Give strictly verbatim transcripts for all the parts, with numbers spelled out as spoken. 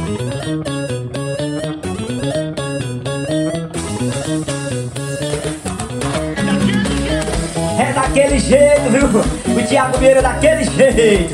É daquele jeito, viu? O Thiago Vieira é daquele jeito.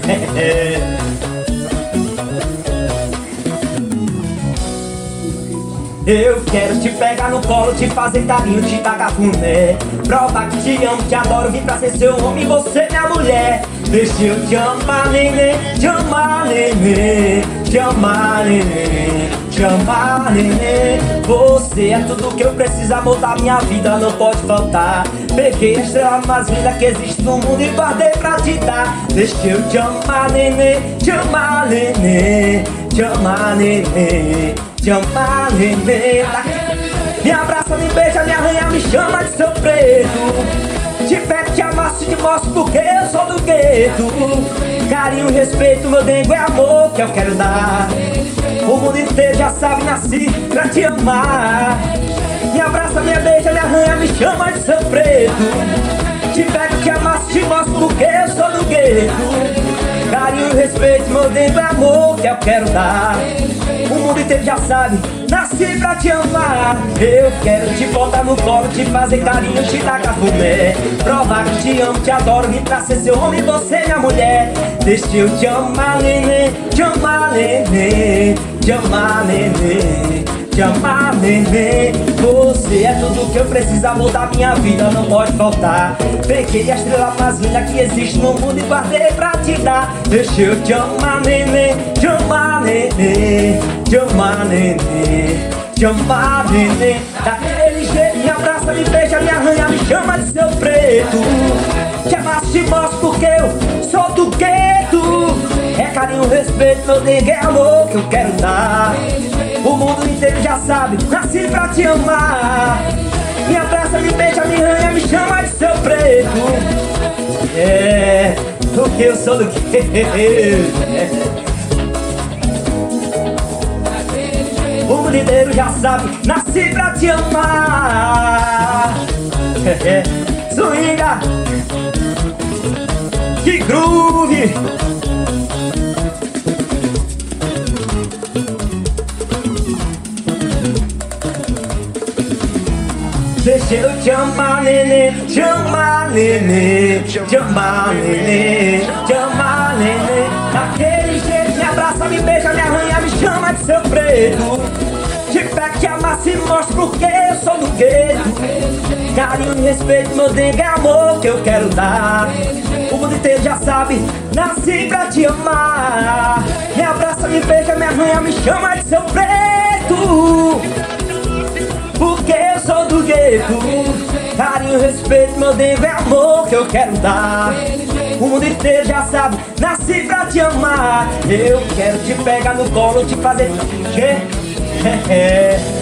Eu quero te pegar no colo, te fazer carinho, te dar cafuné. Prova que te amo, te adoro, vim pra ser seu homem, você minha mulher. Deixa eu te amar, neném, te amar, neném, te amar, neném, te amar, neném. Você é tudo que eu preciso, amor da minha vida, não pode faltar. Peguei a estrela mais linda que existe no mundo e guardei pra te dar. Deixa eu te amar, neném, te amar, neném, te amar, neném, te amar, neném. Me abraça, me beija, me arranha, me chama de seu preto. Te pego, te amasso e te mostro porque eu sou do gueto. Carinho, respeito, meu dengo é amor que eu quero dar. O mundo inteiro já sabe, nasci pra te amar. Me abraça, me beija, me arranha, me chama de seu preto. Te pego, te amasso, te mostro porque eu sou do gueto. Carinho, respeito, meu dengo é amor que eu quero dar. O mundo inteiro já sabe, nasci pra te amar. Eu quero te botar no colo, te fazer carinho, te dar cafuné. Provar que te amo, te adoro, vim pra ser seu homem, você minha mulher. Deixa eu te amar, neném, te amar, neném, te amar, neném, te amar, neném. Você é tudo que eu preciso, amor da minha vida, não pode faltar. Peguei a estrela mais linda que existe no mundo e guardei pra te dar. Deixa eu te amar, neném, te amar, neném, te amar, neném, te amar, neném. Daquele jeito, me abraça, me beija, me arranha, me chama de seu preto. Te amasso, te mostro porque eu sou do gueto. É carinho, respeito, meu dengue é amor que eu quero dar. O mundo inteiro já sabe, nasci pra te amar. Me abraça, me beija, me arranha, me chama de seu preto. É, porque eu sou do gueto. O mundo inteiro já sabe, nasci pra te amar. É, swinga, que groove. Deixa eu te amar, neném, te amar, neném, te amar, neném, te amar, neném. Daquele jeito, me abraça, me beija, me arranha, me chama de seu preto. Te pego, te amasso e mostro porque eu sou do gueto. Carinho e respeito, meu dengue é amor que eu quero dar. O mundo inteiro já sabe, nasci pra te amar. Me abraça, me beija, me arranha, me chama de seu preto. Porque eu sou do gueto. Carinho, respeito, meu dengo é amor que eu quero dar. O mundo inteiro já sabe, nasci pra te amar. Eu quero te pegar no colo, te fazer...